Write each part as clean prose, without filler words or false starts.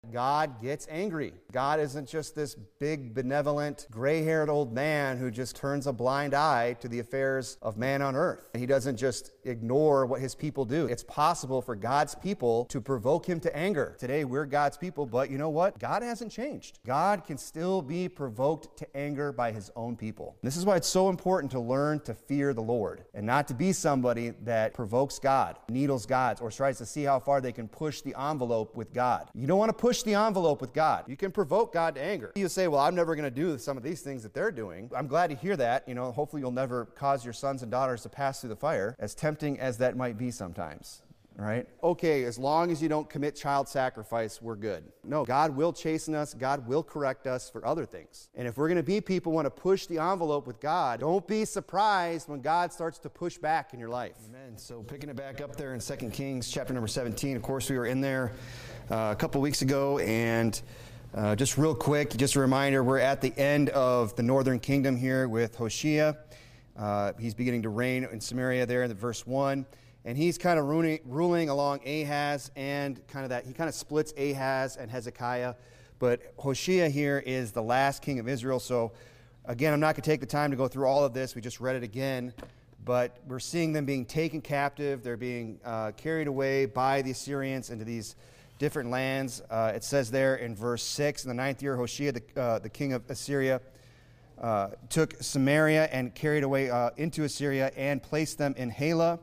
God gets angry. God isn't just this big, benevolent, gray-haired old man who just turns a blind eye to the affairs of man on earth. He doesn't just ignore what his people do. It's possible for God's people to provoke him to anger. Today, we're God's people, but you know what? God hasn't changed. God can still be provoked to anger by his own people. This is why it's so important to learn to fear the Lord and not to be somebody that provokes God, needles God, or tries to see how far they can push the envelope with God. You don't want to push the envelope with God. You can provoke God to anger. You say, well, I'm never going to do some of these things that they're doing. I'm glad to hear that. Hopefully you'll never cause your sons and daughters to pass through the fire, as tempting as that might be sometimes. Right? Okay, as long as you don't commit child sacrifice, we're good. No, God will chasten us. God will correct us for other things. And if we're going to be people who want to push the envelope with God, don't be surprised when God starts to push back in your life. Amen. So picking it back up there in 2 Kings chapter number 17, of course, we were in there a couple weeks ago, and just real quick, just a reminder, we're at the end of the northern kingdom here with Hoshea. He's beginning to reign in Samaria there in the verse 1. And he's kind of ruling along Ahaz, and he kind of splits Ahaz and Hezekiah. But Hoshea here is the last king of Israel. So again, I'm not going to take the time to go through all of this. We just read it again. But we're seeing them being taken captive. They're being carried away by the Assyrians into these different lands. It says there in verse 6, in the 9th year, Hoshea, the king of Assyria, took Samaria and carried away into Assyria and placed them in Halah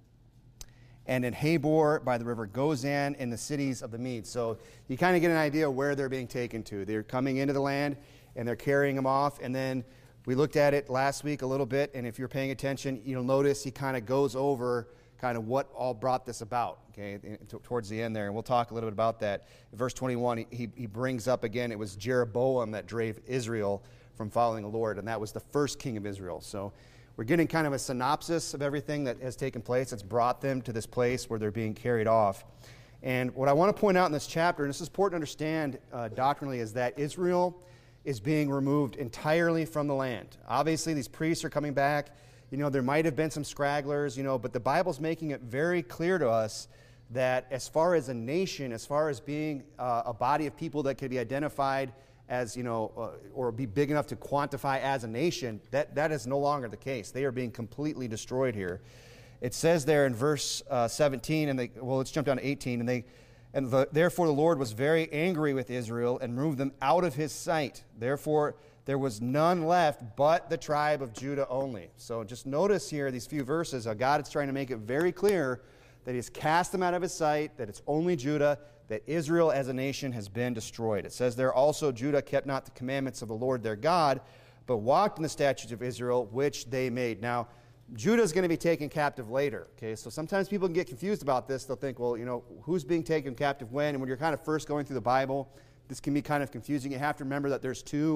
and in Habor by the river Gozan in the cities of the Medes. So you kind of get an idea of where they're being taken to. They're coming into the land, and they're carrying them off. And then we looked at it last week a little bit, and if you're paying attention, you'll notice he kind of goes over kind of what all brought this about, okay, towards the end there. And we'll talk a little bit about that. In verse 21, he brings up again, it was Jeroboam that drove Israel from following the Lord, and that was the first king of Israel. So we're getting kind of a synopsis of everything that has taken place that's brought them to this place where they're being carried off. And what I want to point out in this chapter, and this is important to understand doctrinally, is that Israel is being removed entirely from the land. Obviously, these priests are coming back. There might have been some stragglers, but the Bible's making it very clear to us that as far as a nation, as far as being a body of people that could be identified as, or be big enough to quantify as a nation, that is no longer the case. They are being completely destroyed here. It says there in verse 17, let's jump down to 18, therefore the Lord was very angry with Israel and removed them out of his sight. Therefore there was none left but the tribe of Judah only. So just notice here these few verses how God is trying to make it very clear that he's cast them out of his sight, that it's only Judah, that Israel as a nation has been destroyed. It says there also, Judah kept not the commandments of the Lord their God, but walked in the statutes of Israel, which they made. Now, Judah is going to be taken captive later. Okay, so sometimes people can get confused about this. They'll think, well, who's being taken captive when? And when you're kind of first going through the Bible, this can be kind of confusing. You have to remember that there's two,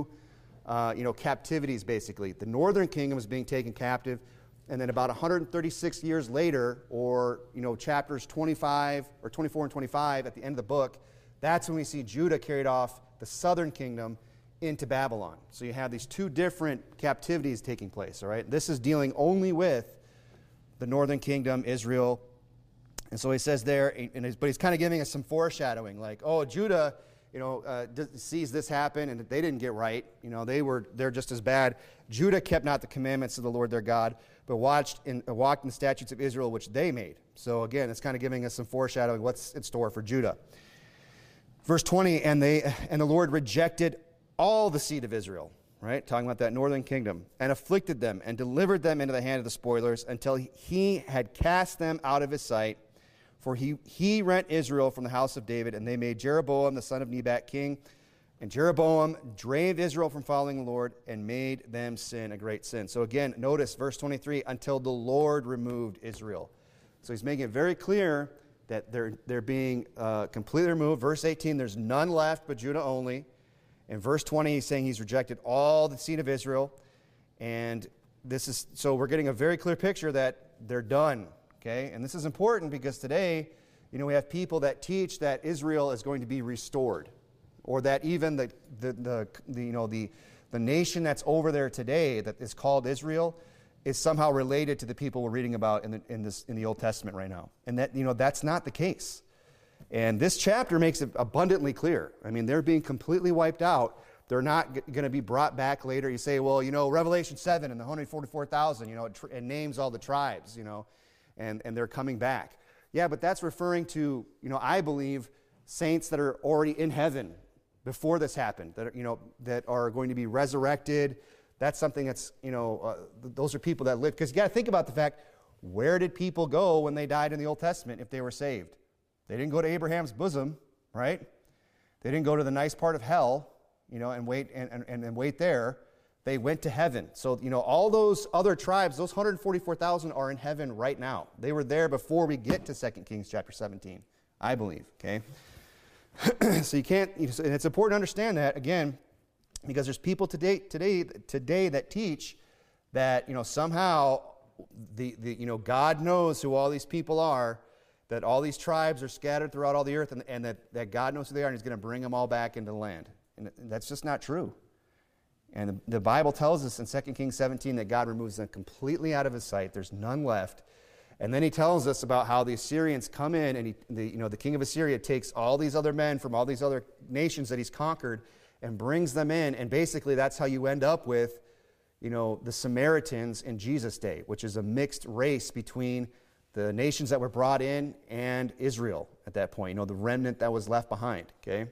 captivities basically. The northern kingdom is being taken captive, and then about 136 years later, or chapters 25 or 24 and 25 at the end of the book, that's when we see Judah carried off the southern kingdom into Babylon. So you have these two different captivities taking place, all right? This is dealing only with the northern kingdom, Israel. And so he says there, but he's kind of giving us some foreshadowing, like, oh, Judah, sees this happen, and they didn't get right. They're just as bad. Judah kept not the commandments of the Lord their God, but walked in the statutes of Israel, which they made. So again, it's kind of giving us some foreshadowing what's in store for Judah. Verse 20, and the Lord rejected all the seed of Israel, right? Talking about that northern kingdom, and afflicted them and delivered them into the hand of the spoilers until he had cast them out of his sight. For he rent Israel from the house of David, and they made Jeroboam the son of Nebat king. And Jeroboam drave Israel from following the Lord and made them sin a great sin. So again, notice verse 23, until the Lord removed Israel. So he's making it very clear that they're being completely removed. Verse 18, there's none left but Judah only. In verse 20, he's saying he's rejected all the seed of Israel. And so we're getting a very clear picture that they're done. Okay? And this is important because today, we have people that teach that Israel is going to be restored, or that even the nation that's over there today that is called Israel is somehow related to the people we're reading about in the Old Testament right now. And that that's not the case. And this chapter makes it abundantly clear. I mean, they're being completely wiped out. They're not going to be brought back later. You say, well, Revelation 7 and the 144,000, it names all the tribes, and they're coming back. Yeah, but that's referring to, I believe, saints that are already in heaven before this happened, that are going to be resurrected. That's something that's, those are people that live. Because you got to think about the fact, where did people go when they died in the Old Testament if they were saved? They didn't go to Abraham's bosom, right? They didn't go to the nice part of hell, and wait and wait there. They went to heaven. So, all those other tribes, those 144,000 are in heaven right now. They were there before we get to 2 Kings chapter 17, I believe, okay? So you can't, and it's important to understand that, again, because there's people today that teach that, somehow God knows who all these people are, that all these tribes are scattered throughout all the earth, and that God knows who they are, and he's going to bring them all back into the land. And that's just not true. And the Bible tells us in 2 Kings 17 that God removes them completely out of his sight. There's none left. And then he tells us about how the Assyrians come in, and the king of Assyria takes all these other men from all these other nations that he's conquered and brings them in. And basically that's how you end up with, the Samaritans in Jesus' day, which is a mixed race between the nations that were brought in and Israel at that point, the remnant that was left behind, okay?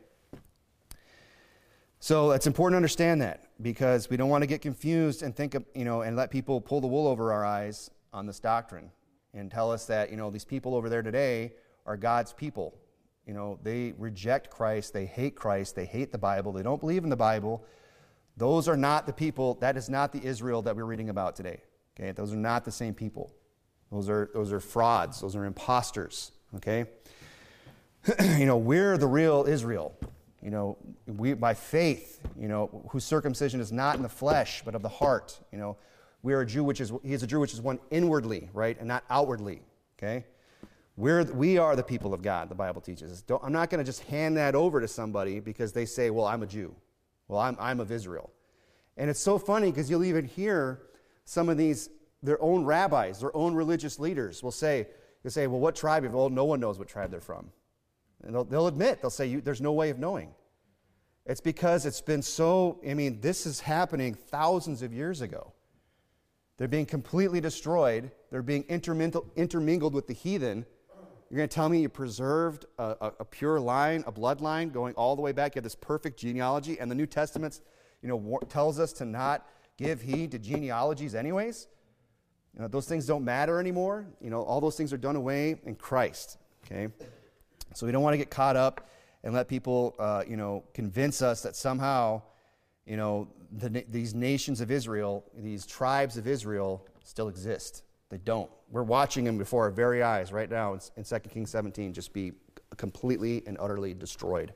So it's important to understand that, because we don't want to get confused and think of, and let people pull the wool over our eyes on this doctrine and tell us that, these people over there today are God's people. They reject Christ, they hate the Bible, they don't believe in the Bible. Those are not the people, that is not the Israel that we're reading about today, okay? Those are not the same people. Those are frauds. Those are imposters. Okay? We're the real Israel. We by faith, whose circumcision is not in the flesh, but of the heart. We are a Jew he is a Jew which is one inwardly, right, and not outwardly. Okay? We are the people of God, the Bible teaches us. I'm not going to just hand that over to somebody because they say, well, I'm a Jew. Well, I'm of Israel. And it's so funny because you'll even hear some of these, their own rabbis, their own religious leaders will say, well, what tribe? Well, no one knows what tribe they're from. And they'll admit, they'll say, there's no way of knowing. It's because it's been this is happening thousands of years ago. They're being completely destroyed. They're being intermingled with the heathen. You're going to tell me you preserved a pure line, a bloodline going all the way back. You have this perfect genealogy, and the New Testament, tells us to not give heed to genealogies anyways. Those things don't matter anymore. All those things are done away in Christ. Okay, so we don't want to get caught up and let people, convince us that somehow, these nations of Israel, these tribes of Israel, still exist. They don't. We're watching them before our very eyes right now in 2 Kings 17 just be completely and utterly destroyed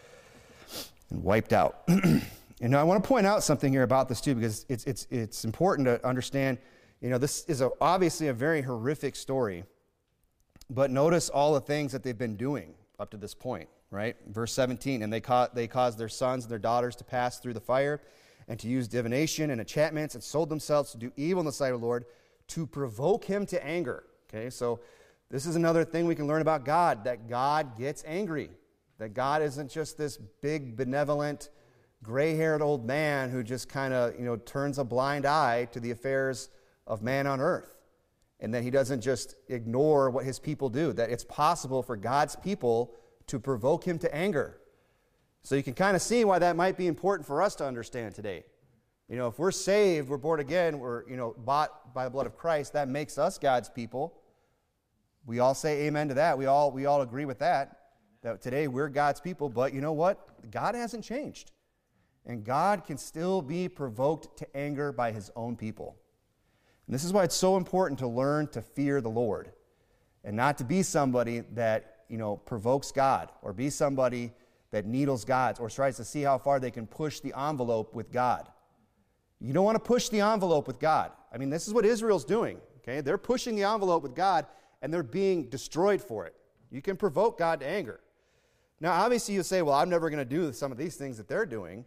and wiped out. And I want to point out something here about this too, because it's important to understand. This is obviously a very horrific story, but notice all the things that they've been doing up to this point, right? Verse 17, and they caused their sons and their daughters to pass through the fire and to use divination and enchantments and sold themselves to do evil in the sight of the Lord to provoke him to anger. Okay, so this is another thing we can learn about God, that God gets angry, that God isn't just this big, benevolent, gray-haired old man who just kind of, turns a blind eye to the affairs of man on earth, and that he doesn't just ignore what his people do, that it's possible for God's people to provoke him to anger. So you can kind of see why that might be important for us to understand today. If we're saved, we're born again, we're, bought by the blood of Christ, that makes us God's people. We all say amen to that. We all agree with that today we're God's people, but you know what? God hasn't changed. And God can still be provoked to anger by his own people. And this is why it's so important to learn to fear the Lord and not to be somebody that, provokes God, or be somebody that needles God or tries to see how far they can push the envelope with God. You don't want to push the envelope with God. This is what Israel's doing. Okay? They're pushing the envelope with God, and they're being destroyed for it. You can provoke God to anger. Now, obviously, you say, well, I'm never going to do some of these things that they're doing.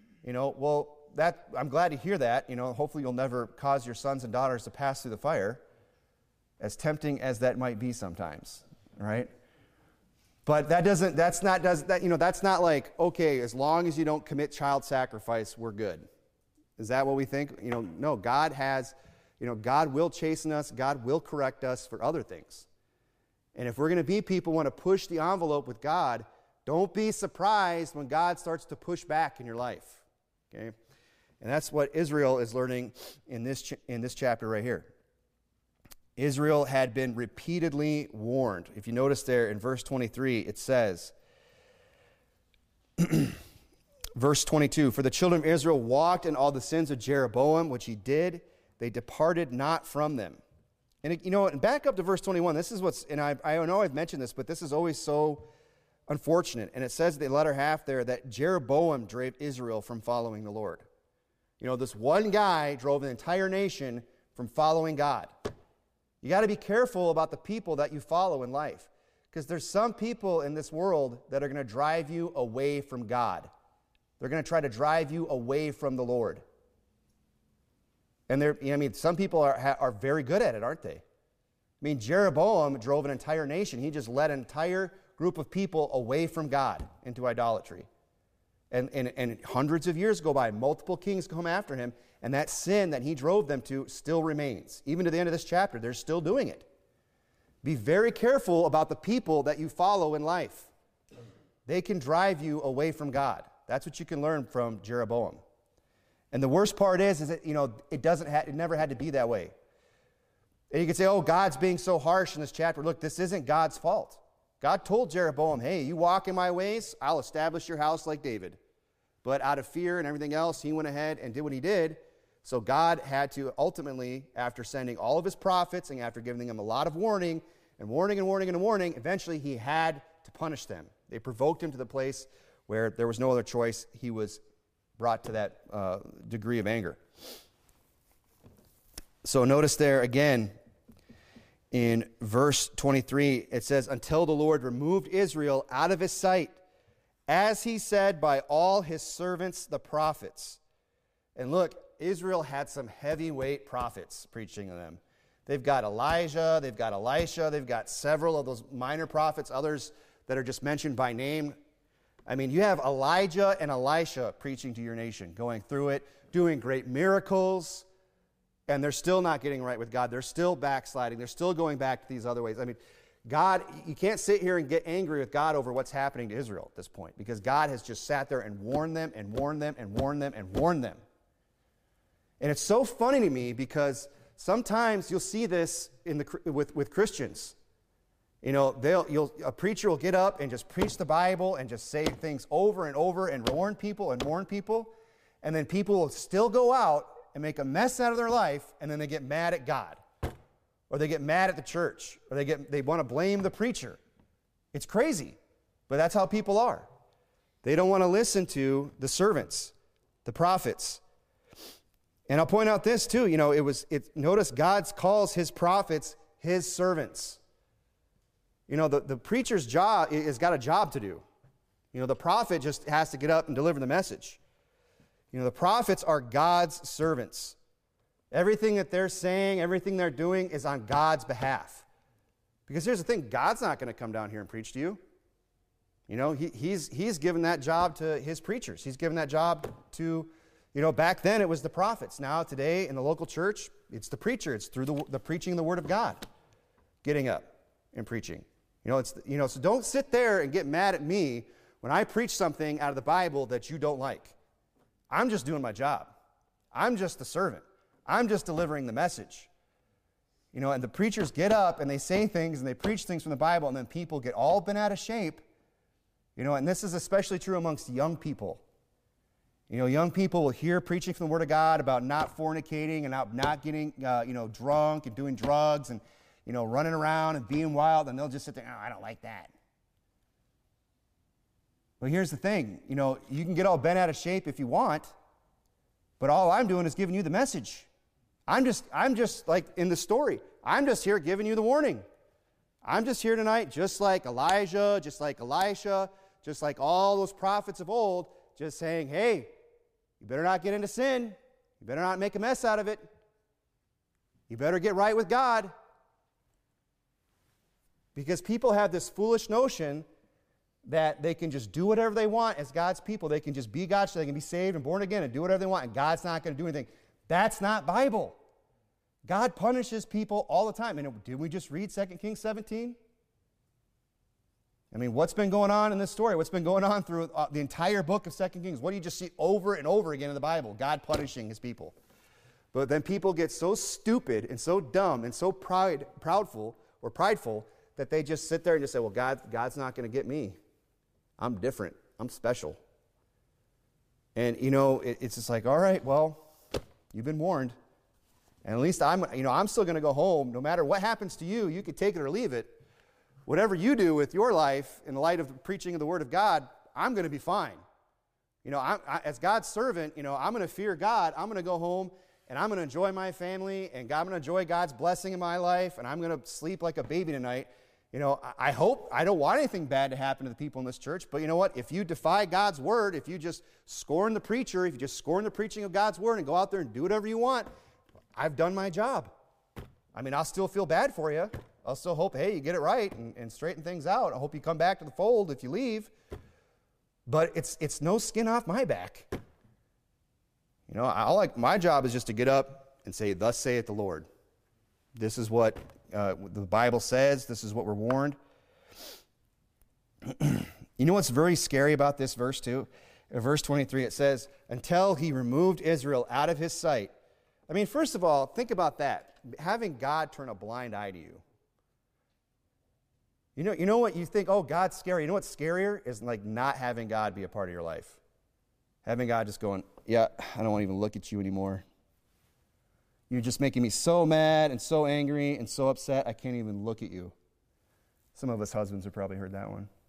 I'm glad to hear that. Hopefully you'll never cause your sons and daughters to pass through the fire, as tempting as that might be sometimes, right? But that's not like, okay, as long as you don't commit child sacrifice, we're good. Is that what we think? No, God will chasten us, God will correct us for other things. And if we're going to be people who want to push the envelope with God, don't be surprised when God starts to push back in your life. Okay? And that's what Israel is learning in this chapter right here. Israel had been repeatedly warned. If you notice there in verse 23, it says, verse 22, "For the children of Israel walked in all the sins of Jeroboam, which he did. They departed not from them." And back up to verse 21. This is and I know I've mentioned this, but this is always so unfortunate. And it says in the latter half there that Jeroboam drove Israel from following the Lord. This one guy drove an entire nation from following God. You got to be careful about the people that you follow in life, because there's some people in this world that are going to drive you away from God. They're going to try to drive you away from the Lord. And some people are very good at it, aren't they? Jeroboam drove an entire nation. He just led an entire group of people away from God into idolatry. And hundreds of years go by, multiple kings come after him, and that sin that he drove them to still remains. Even to the end of this chapter, they're still doing it. Be very careful about the people that you follow in life. They can drive you away from God. That's what you can learn from Jeroboam. And the worst part is that, it never had to be that way. And you can say, oh, God's being so harsh in this chapter. Look, this isn't God's fault. God told Jeroboam, hey, you walk in my ways, I'll establish your house like David. But out of fear and everything else, he went ahead and did what he did. So God had to ultimately, after sending all of his prophets and after giving them a lot of warning, eventually he had to punish them. They provoked him to the place where there was no other choice. He was brought to that degree of anger. So notice there again, in verse 23, it says, "Until the Lord removed Israel out of his sight, as he said by all his servants the prophets." And look, Israel had some heavyweight prophets preaching to them. They've got Elijah, they've got Elisha, they've got several of those minor prophets, others that are just mentioned by name. You have Elijah and Elisha preaching to your nation, going through it, doing great miracles, and they're still not getting right with God. They're still backsliding. They're still going back to these other ways. God, you can't sit here and get angry with God over what's happening to Israel at this point, because God has just sat there and warned them and warned them and warned them and warned them. And it's so funny to me because sometimes you'll see this with Christians. A preacher will get up and just preach the Bible and just say things over and over and warn people, and then people will still go out and make a mess out of their life, and then they get mad at God, or they get mad at the church, or they want to blame the preacher. It's crazy, but that's how people are. They don't want to listen to the servants, the prophets. And I'll point out this too. Notice God calls his prophets his servants. The preacher's job has got a job to do. The prophet just has to get up and deliver the message. The prophets are God's servants. Everything that they're saying, everything they're doing is on God's behalf. Because here's the thing, God's not going to come down here and preach to you. He's given that job to his preachers. He's given that job to, back then it was the prophets. Now today in the local church, it's the preacher. It's through the preaching the word of God, getting up and preaching. So don't sit there and get mad at me when I preach something out of the Bible that you don't like. I'm just doing my job. I'm just the servant. I'm just delivering the message. And the preachers get up and they say things and they preach things from the Bible, and then people get all bent out of shape. And this is especially true amongst young people. Young people will hear preaching from the Word of God about not fornicating and not getting, drunk and doing drugs and, running around and being wild, and they'll just sit there, oh, I don't like that. Well, here's the thing. You can get all bent out of shape if you want, but all I'm doing is giving you the message. I'm just like in the story. I'm just here giving you the warning. I'm just here tonight, just like Elijah, just like Elisha, just like all those prophets of old, just saying, hey, you better not get into sin. You better not make a mess out of it. You better get right with God. Because people have this foolish notion that they can just do whatever they want as God's people. They can just be God, so they can be saved and born again and do whatever they want, and God's not going to do anything. That's not Bible. God punishes people all the time. And did we just read 2 Kings 17? I mean, what's been going on in this story? What's been going on through the entire book of 2 Kings? What do you just see over and over again in the Bible? God punishing his people. But then people get so stupid and so dumb and so prideful that they just sit there and just say, well, God's not going to get me. I'm different. I'm special. And, it's just like, all right, well, you've been warned. And at least I'm still going to go home. No matter what happens to you, you can take it or leave it. Whatever you do with your life in the light of the preaching of the Word of God, I'm going to be fine. As God's servant, I'm going to fear God. I'm going to go home and I'm going to enjoy my family, and I'm going to enjoy God's blessing in my life, and I'm going to sleep like a baby tonight. I hope, I don't want anything bad to happen to the people in this church, but you know what? If you defy God's Word, if you just scorn the preacher, if you just scorn the preaching of God's Word and go out there and do whatever you want, I've done my job. I mean, I'll still feel bad for you. I'll still hope, hey, you get it right and straighten things out. I hope you come back to the fold if you leave. But it's no skin off my back. My job is just to get up and say, thus saith the Lord. This is what the Bible says. This is what we're warned. You know what's very scary about this verse too? In verse 23, it says, until he removed Israel out of his sight. I mean, first of all, think about that. Having God turn a blind eye to you. You know what you think, oh, God's scary. You know what's scarier is like not having God be a part of your life. Having God just going, yeah, I don't want to even look at you anymore. You're just making me so mad and so angry and so upset, I can't even look at you. Some of us husbands have probably heard that one.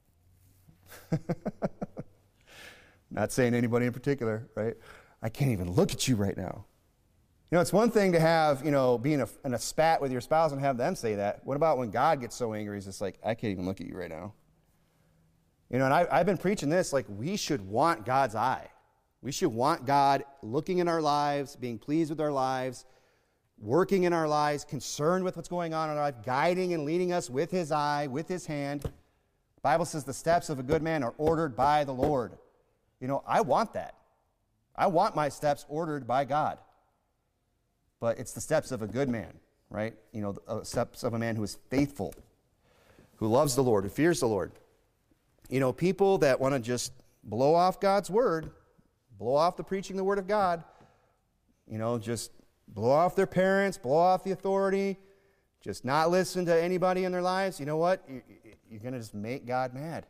Not saying anybody in particular, right? I can't even look at you right now. It's one thing to have, be in a spat with your spouse and have them say that. What about when God gets so angry, he's just like, I can't even look at you right now. And I've been preaching this, like we should want God's eye. We should want God looking in our lives, being pleased with our lives, working in our lives, concerned with what's going on in our life, guiding and leading us with his eye, with his hand. The Bible says the steps of a good man are ordered by the Lord. I want that. I want my steps ordered by God. But it's the steps of a good man, right? The steps of a man who is faithful, who loves the Lord, who fears the Lord. People that want to just blow off God's word, blow off the preaching of the word of God, just blow off their parents, blow off the authority, just not listen to anybody in their lives. You know what? You're going to just make God mad.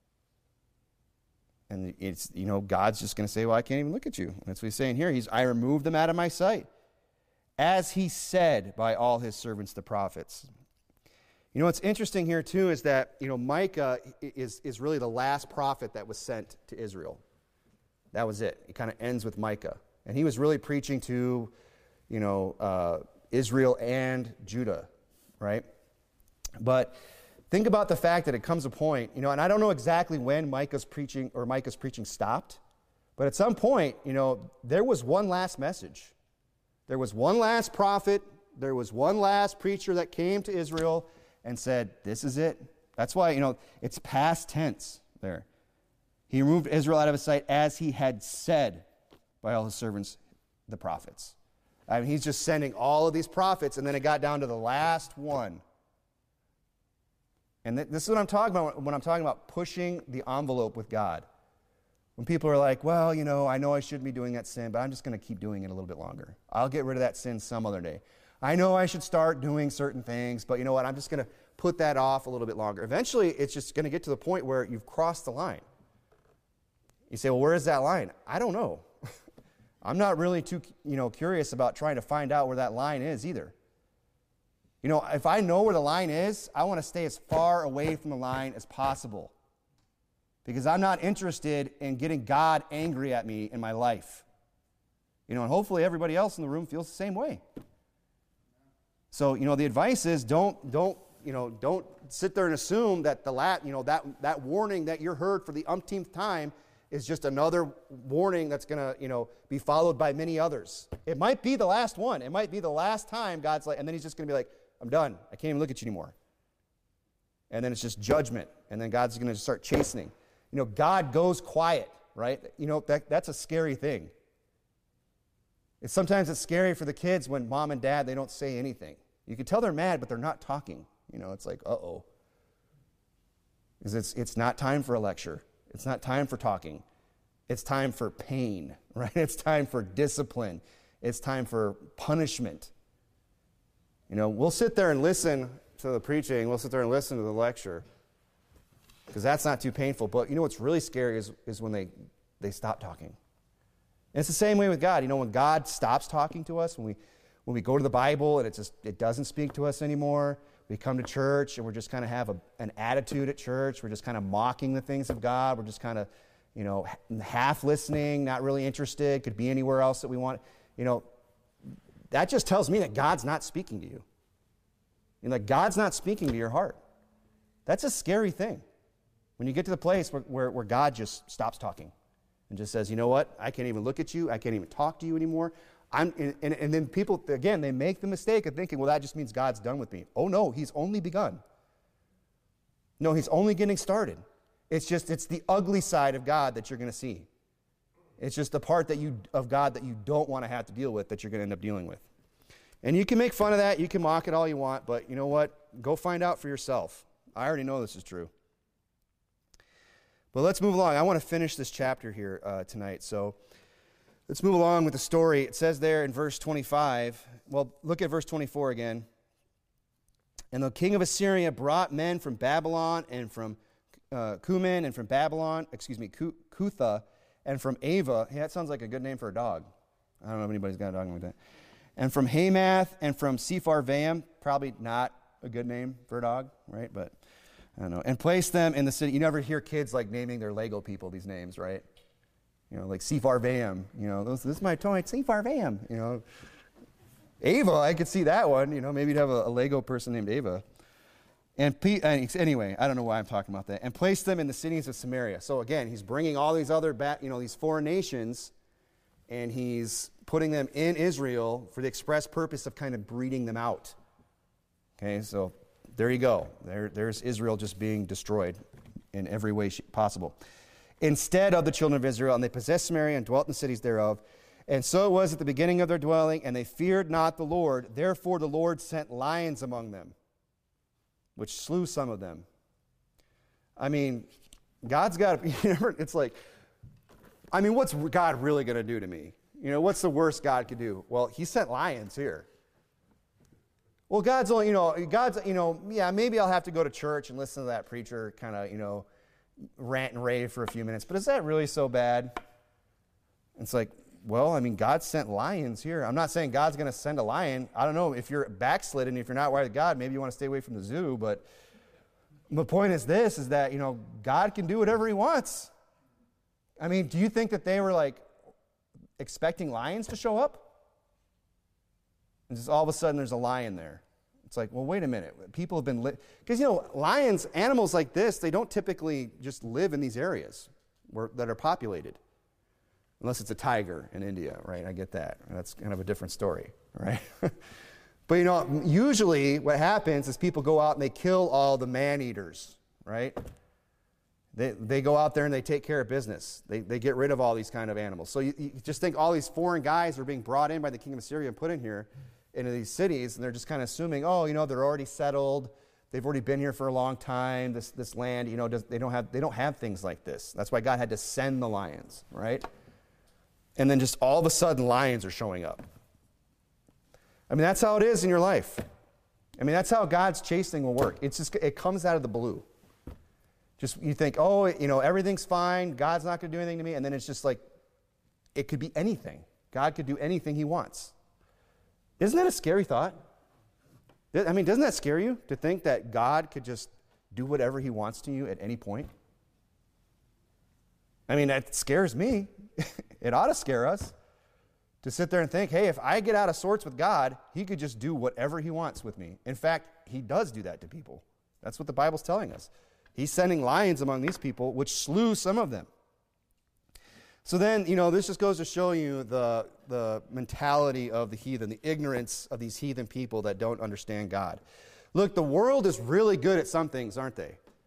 And it's, God's just going to say, well, I can't even look at you. That's what he's saying here. I removed them out of my sight, as he said by all his servants, the prophets. What's interesting here, too, is that, Micah is really the last prophet that was sent to Israel. That was it. It kind of ends with Micah. And he was really preaching to, Israel and Judah, right? But think about the fact that it comes a point, and I don't know exactly when Micah's preaching stopped, but at some point, there was one last message. There was one last prophet, there was one last preacher that came to Israel and said, this is it. That's why, it's past tense there. He removed Israel out of his sight as he had said by all his servants, the prophets. I mean, he's just sending all of these prophets, and then it got down to the last one. And this is what I'm talking about when I'm talking about pushing the envelope with God. When people are like, well, I know I shouldn't be doing that sin, but I'm just going to keep doing it a little bit longer. I'll get rid of that sin some other day. I know I should start doing certain things, but you know what? I'm just going to put that off a little bit longer. Eventually, it's just going to get to the point where you've crossed the line. You say, well, where is that line? I don't know. I'm not really too, curious about trying to find out where that line is either. If I know where the line is, I want to stay as far away from the line as possible. Because I'm not interested in getting God angry at me in my life. And hopefully everybody else in the room feels the same way. So, the advice is don't sit there and assume that that warning that you're heard for the umpteenth time is just another warning that's going to, be followed by many others. It might be the last one. It might be the last time God's like, and then he's just going to be like, I'm done. I can't even look at you anymore. And then it's just judgment. And then God's going to start chastening. God goes quiet, right? That's a scary thing. Sometimes it's scary for the kids when mom and dad, they don't say anything. You can tell they're mad, but they're not talking. It's like, uh-oh. Because it's not time for a lecture. It's not time for talking. It's time for pain, right? It's time for discipline. It's time for punishment. We'll sit there and listen to the preaching. We'll sit there and listen to the lecture because that's not too painful. But what's really scary is when they stop talking. And it's the same way with God. When God stops talking to us, when we go to the Bible and it doesn't speak to us anymore, we come to church and we're just kind of have an attitude at church. We're just kind of mocking the things of God. We're just kind of, half listening, not really interested, could be anywhere else that we want. That just tells me that God's not speaking to you. God's not speaking to your heart. That's a scary thing. When you get to the place where God just stops talking and just says, you know what, I can't even look at you, I can't even talk to you anymore. And then people, again, they make the mistake of thinking, well, that just means God's done with me. Oh no, he's only begun. No, he's only getting started. It's the ugly side of God that you're going to see. It's just the part of God that you don't want to have to deal with that you're going to end up dealing with. And you can make fun of that, you can mock it all you want, but you know what? Go find out for yourself. I already know this is true. But let's move along. I want to finish this chapter here tonight. So let's move along with the story. It says there in verse 25, well, look at verse 24 again. And the king of Assyria brought men from Babylon and from Cuman and from Cutha and from Ava. Hey, that sounds like a good name for a dog. I don't know if anybody's got a dog like that. And from Hamath and from Sepharvaim, probably not a good name for a dog, right? But I don't know. And placed them in the city. You never hear kids naming their Lego people these names, right? Like Sepharvaim. This is my toy, Sepharvaim. Ava, I could see that one. Maybe you'd have a Lego person named Ava. And anyway, I don't know why I'm talking about that. And placed them in the cities of Samaria. So again, he's bringing all these other, these foreign nations, and he's putting them in Israel for the express purpose of kind of breeding them out. Okay, so there you go. There's Israel just being destroyed in every way possible. Instead of the children of Israel, and they possessed Samaria and dwelt in the cities thereof. And so it was at the beginning of their dwelling, and they feared not the Lord. Therefore the Lord sent lions among them, which slew some of them. I mean, God's got to, it's like, what's God really going to do to me? What's the worst God could do? Well, he sent lions here. Well, God's only, maybe I'll have to go to church and listen to that preacher kind of, rant and rave for a few minutes. But is that really so bad? It's like, well, God sent lions here. I'm not saying God's going to send a lion. I don't know if you're backslidden, if you're not wired to God, maybe you want to stay away from the zoo. But the point is this, is that, God can do whatever he wants. Do you think that they were expecting lions to show up? And just all of a sudden there's a lion there. It's like, well, wait a minute. People have been because lions, animals like this, they don't typically just live in these areas that are populated. Unless it's a tiger in India, right? I get that. That's kind of a different story, right? But usually what happens is people go out and they kill all the man-eaters, right? They go out there and they take care of business. They get rid of all these kind of animals. So you just think all these foreign guys are being brought in by the king of Assyria and put in here into these cities, and they're just kind of assuming, they're already settled. They've already been here for a long time. This land, they don't have things like this. That's why God had to send the lions, right? And then just all of a sudden, lions are showing up. That's how it is in your life. That's how God's chastening will work. It comes out of the blue. Just you think, everything's fine. God's not going to do anything to me. And then it's just like, it could be anything. God could do anything he wants. Isn't that a scary thought? Doesn't that scare you to think that God could just do whatever he wants to you at any point? That scares me. It ought to scare us to sit there and think, hey, if I get out of sorts with God, he could just do whatever he wants with me. In fact, he does do that to people. That's what the Bible's telling us. He's sending lions among these people, which slew some of them. So then, this just goes to show you the mentality of the heathen, the ignorance of these heathen people that don't understand God. Look, the world is really good at some things, aren't they?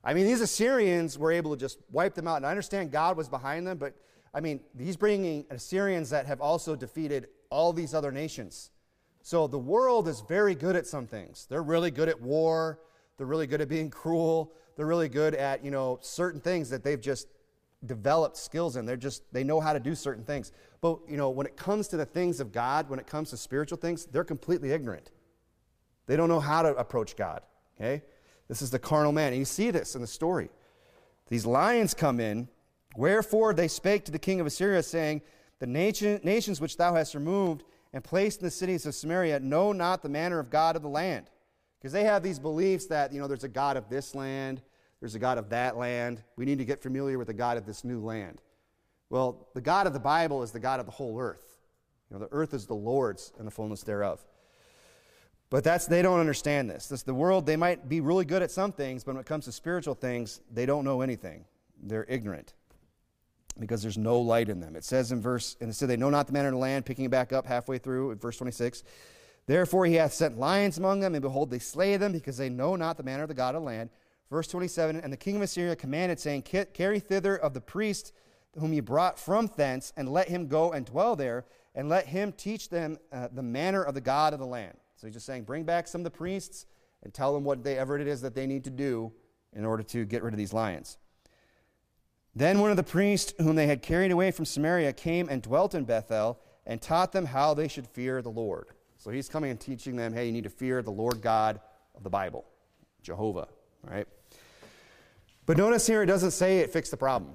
I mean, these Assyrians were able to just wipe them out. And I understand God was behind them, but I mean, he's bringing Assyrians that have also defeated all these other nations. So the world is very good at some things. They're really good at war. They're really good at being cruel. They're really good at, certain things that they've just developed skills in. They know how to do certain things. But, when it comes to the things of God, when it comes to spiritual things, they're completely ignorant. They don't know how to approach God, okay? This is the carnal man. And you see this in the story. These lions come in. Wherefore they spake to the king of Assyria, saying, the nations which thou hast removed and placed in the cities of Samaria know not the manner of God of the land. Because they have these beliefs that, there's a God of this land, there's a God of that land. We need to get familiar with the God of this new land. Well, the God of the Bible is the God of the whole earth. The earth is the Lord's and the fullness thereof. But they don't understand this. The world, they might be really good at some things, but when it comes to spiritual things, they don't know anything. They're ignorant because there's no light in them. It says and it said, they know not the manner of the land, picking it back up halfway through at verse 26. Therefore he hath sent lions among them, and behold, they slay them, because they know not the manner of the God of the land. Verse 27, and the king of Assyria commanded, saying, carry thither of the priest whom ye brought from thence, and let him go and dwell there, and let him teach them the manner of the God of the land. So he's just saying, bring back some of the priests, and tell them whatever it is that they need to do in order to get rid of these lions. Then one of the priests whom they had carried away from Samaria came and dwelt in Bethel, and taught them how they should fear the Lord. So he's coming and teaching them, hey, you need to fear the Lord God of the Bible, Jehovah, all right? But notice here, it doesn't say it fixed the problem.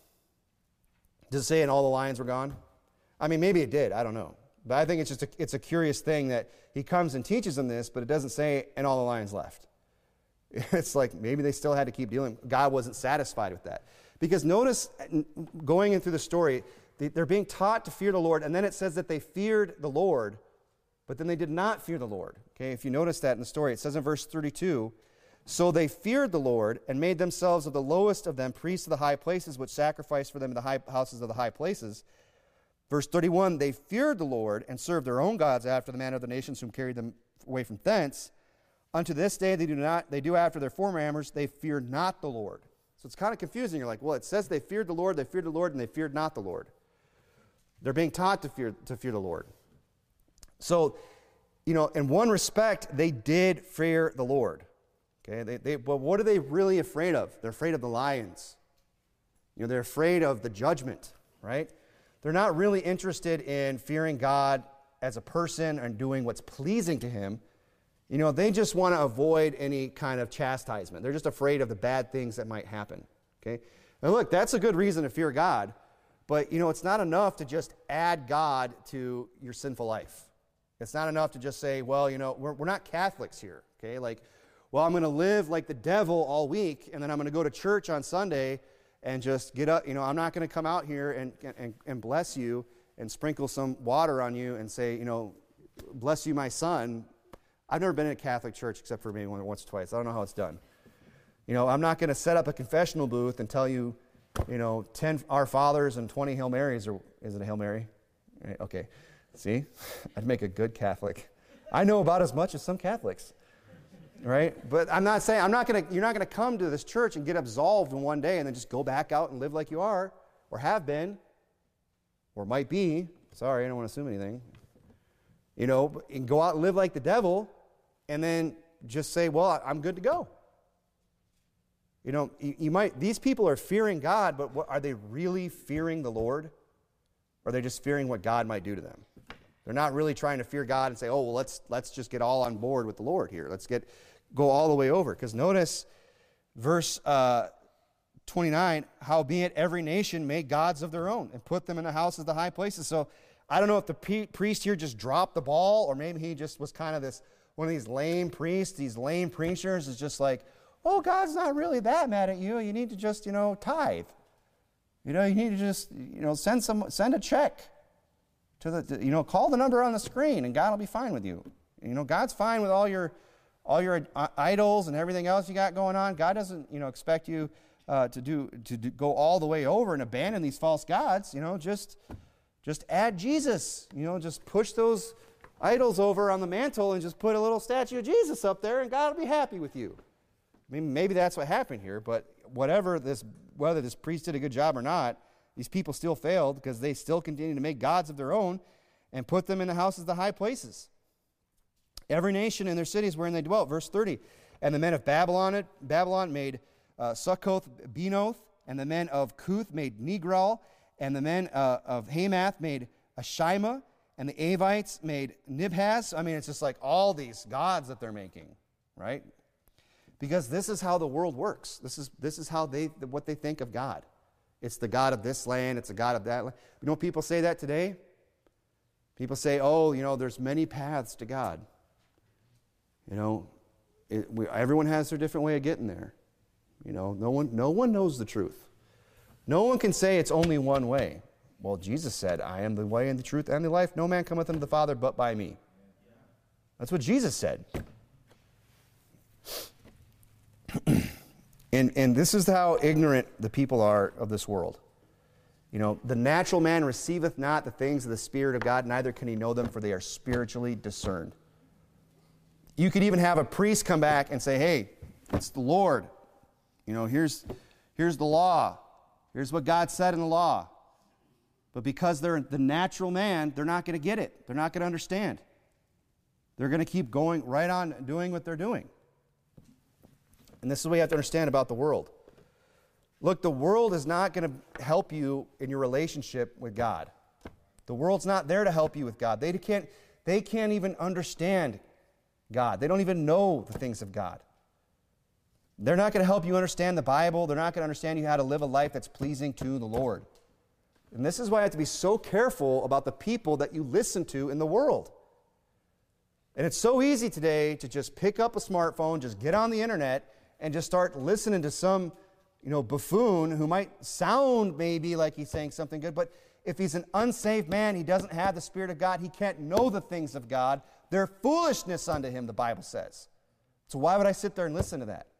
Does it say and all the lions were gone? I mean, maybe it did, I don't know. But I think it's a curious thing that he comes and teaches them this, but it doesn't say and all the lions left. It's like maybe they still had to keep dealing. God wasn't satisfied with that. Because notice, going in through the story, they're being taught to fear the Lord, and then it says that they feared the Lord, but then they did not fear the Lord. Okay, if you notice that in the story, it says in verse 32, so they feared the Lord and made themselves of the lowest of them priests of the high places, which sacrificed for them in the high houses of the high places. Verse 31, they feared the Lord and served their own gods after the manner of the nations whom carried them away from thence. Unto this day they do after their former manners, they feared not the Lord. So it's kind of confusing. You're like, well, it says they feared the Lord, and they feared not the Lord. They're being taught to fear the Lord. So, in one respect, they did fear the Lord. Okay, but what are they really afraid of? They're afraid of the lions. They're afraid of the judgment, right? They're not really interested in fearing God as a person and doing what's pleasing to him. They just want to avoid any kind of chastisement. They're just afraid of the bad things that might happen. Okay? And look, that's a good reason to fear God, but it's not enough to just add God to your sinful life. It's not enough to just say, well, we're not Catholics here. Okay? Like, well, I'm going to live like the devil all week, and then I'm going to go to church on Sunday and just get up. I'm not going to come out here and bless you and sprinkle some water on you and say, bless you, my son. I've never been in a Catholic church except for maybe once or twice. I don't know how it's done. I'm not going to set up a confessional booth and tell you, 10 Our Fathers and 20 Hail Marys, or is it a Hail Mary? Right, okay. See? I'd make a good Catholic. I know about as much as some Catholics. Right? But I'm not saying, you're not going to come to this church and get absolved in one day and then just go back out and live like you are, or have been, or might be. Sorry, I don't want to assume anything. And go out and live like the devil, and then just say, well, I'm good to go. These people are fearing God, but are they really fearing the Lord? Or are they just fearing what God might do to them? They're not really trying to fear God and say, oh, well, let's just get all on board with the Lord here. Let's go all the way over. Because notice verse 29, howbeit every nation made gods of their own and put them in the houses of the high places. So I don't know if the priest here just dropped the ball, or maybe he just was kind of one of these lame priests, these lame preachers is just like, oh, God's not really that mad at you. You need to just, tithe. You need to just, send a check to the, call the number on the screen and God will be fine with you. God's fine with all your idols and everything else you got going on. God doesn't, expect you to go all the way over and abandon these false gods. Just add Jesus. Just push those idols over on the mantle and just put a little statue of Jesus up there, and God will be happy with you. I mean, maybe that's what happened here, but whether this priest did a good job or not, these people still failed because they still continue to make gods of their own and put them in the houses of the high places. Every nation in their cities wherein they dwelt. Verse 30, and the men of Babylon made Succoth-Benoth, and the men of Cuth made Negral, and the men of Hamath made Ashima, and the Avites made Nibhaz. I mean, it's just like all these gods that they're making, right? Because this is how the world works. This is how what they think of God. It's the God of this land. It's the God of that land. You know, people say that today. People say, "Oh, there's many paths to God." Everyone has their different way of getting there. No one knows the truth. No one can say it's only one way. Well, Jesus said, "I am the way and the truth and the life. No man cometh unto the Father but by me." That's what Jesus said. And this is how ignorant the people are of this world. The natural man receiveth not the things of the Spirit of God, neither can he know them, for they are spiritually discerned. You could even have a priest come back and say, "Hey, it's the Lord. Here's the law. Here's what God said in the law." But because they're the natural man, they're not going to get it. They're not going to understand. They're going to keep going right on doing what they're doing. And this is what you have to understand about the world. Look, the world is not going to help you in your relationship with God. The world's not there to help you with God. They can't even understand God. They don't even know the things of God. They're not going to help you understand the Bible. They're not going to understand you how to live a life that's pleasing to the Lord. And this is why I have to be so careful about the people that you listen to in the world. And it's so easy today to just pick up a smartphone, just get on the internet, and just start listening to some, buffoon who might sound maybe like he's saying something good, but if he's an unsaved man, he doesn't have the Spirit of God, he can't know the things of God. They're foolishness unto him, the Bible says. So why would I sit there and listen to that?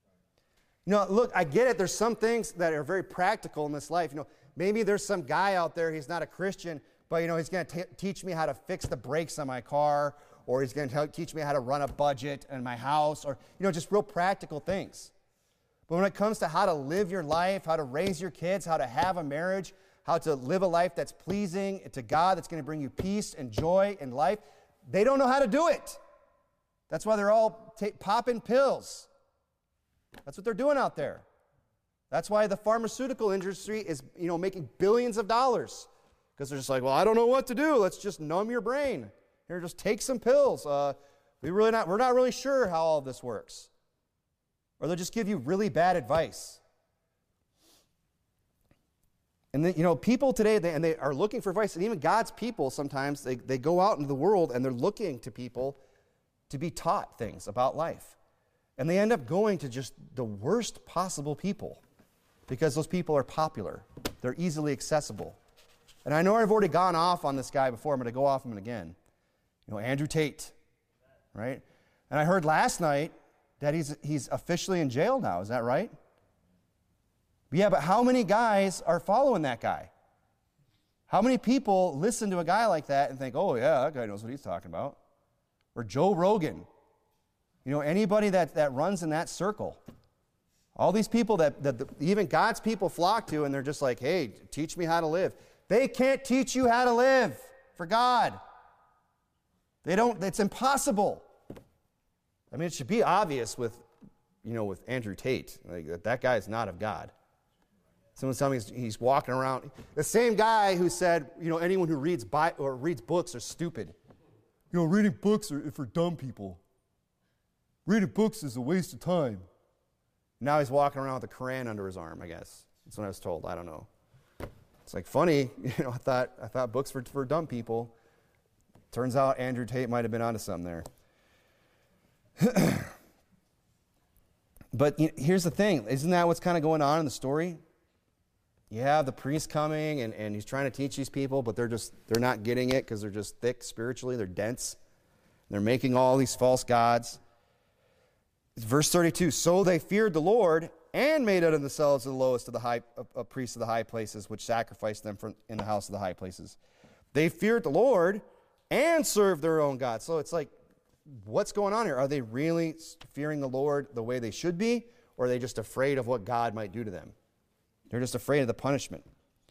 Look, I get it. There's some things that are very practical in this life. Maybe there's some guy out there, he's not a Christian, but, he's going to teach me how to fix the brakes on my car, or he's going to teach me how to run a budget in my house, or, just real practical things. But when it comes to how to live your life, how to raise your kids, how to have a marriage, how to live a life that's pleasing to God, that's going to bring you peace and joy in life, they don't know how to do it. That's why they're all popping pills. That's what they're doing out there. That's why the pharmaceutical industry is, making billions of dollars. Because they're just like, well, I don't know what to do. Let's just numb your brain. Here, just take some pills. We're not really sure how all of this works. Or they'll just give you really bad advice. And then, people today, they are looking for advice. And even God's people, sometimes, they go out into the world and they're looking to people to be taught things about life. And they end up going to just the worst possible people because those people are popular. They're easily accessible. And I know I've already gone off on this guy before. I'm going to go off on him again. Andrew Tate, right? And I heard last night that he's officially in jail now. Is that right? Yeah, but how many guys are following that guy? How many people listen to a guy like that and think, "Oh yeah, that guy knows what he's talking about"? Or Joe Rogan. Anybody that runs in that circle. All these people that even God's people flock to, and they're just like, "Hey, teach me how to live." They can't teach you how to live for God. They don't. It's impossible. I mean, it should be obvious with Andrew Tate, like that guy is not of God. Someone's telling me he's walking around. The same guy who said, anyone who reads books are stupid. Reading books are for dumb people. Reading books is a waste of time. Now he's walking around with a Quran under his arm, I guess. That's what I was told. I don't know. It's like funny. I thought books were for dumb people. Turns out Andrew Tate might have been onto something there. But here's the thing. Isn't that what's kind of going on in the story? You have the priest coming, and he's trying to teach these people, but they're not getting it because they're just thick spiritually. They're dense. They're making all these false gods. Verse 32, so they feared the Lord and made unto themselves the lowest of the priests of the high places, which sacrificed them in the house of the high places. They feared the Lord and served their own gods. So it's like what's going on here? Are they really fearing the Lord the way they should be, or are they just afraid of what God might do to them? They're just afraid of the punishment.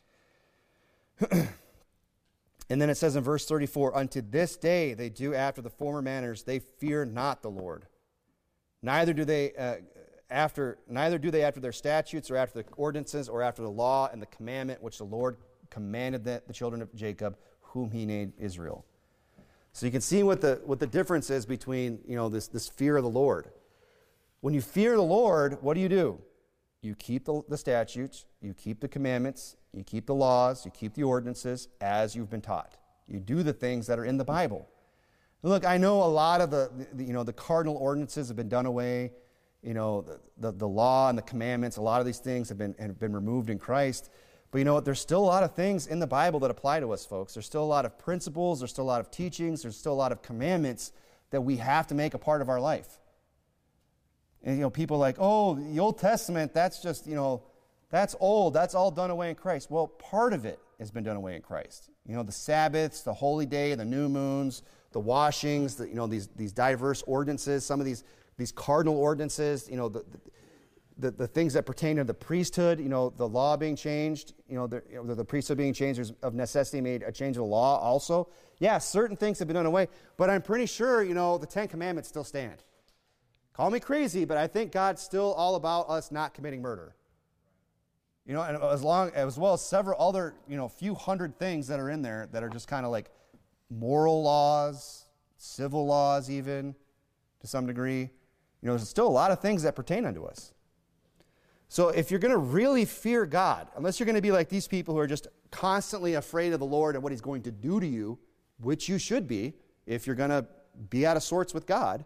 And then it says in verse 34, unto this day they do after the former manners, they fear not the Lord. Neither do they after their statutes or after the ordinances or after the law and the commandment which the Lord commanded the children of Jacob, whom he named Israel. So you can see what the difference is between, this fear of the Lord. When you fear the Lord, what do? You keep the statutes, you keep the commandments, you keep the laws, you keep the ordinances as you've been taught. You do the things that are in the Bible. Look, I know a lot of the cardinal ordinances have been done away. The law and the commandments, a lot of these things have been removed in Christ. But you know what? There's still a lot of things in the Bible that apply to us, folks. There's still a lot of principles. There's still a lot of teachings. There's still a lot of commandments that we have to make a part of our life. And, people are like, oh, the Old Testament, that's just, that's old. That's all done away in Christ. Well, part of it has been done away in Christ. The Sabbaths, the holy day, the new moons, the washings, these diverse ordinances, some of these cardinal ordinances, the things that pertain to the priesthood, the law being changed, the priesthood being changed, there's of necessity made a change of the law also. Yeah, certain things have been done away, but I'm pretty sure, the Ten Commandments still stand. Call me crazy, but I think God's still all about us not committing murder. And as well as several other, few hundred things that are in there that are just kind of like moral laws, civil laws even, to some degree. There's still a lot of things that pertain unto us. So if you're going to really fear God, unless you're going to be like these people who are just constantly afraid of the Lord and what He's going to do to you, which you should be if you're going to be out of sorts with God,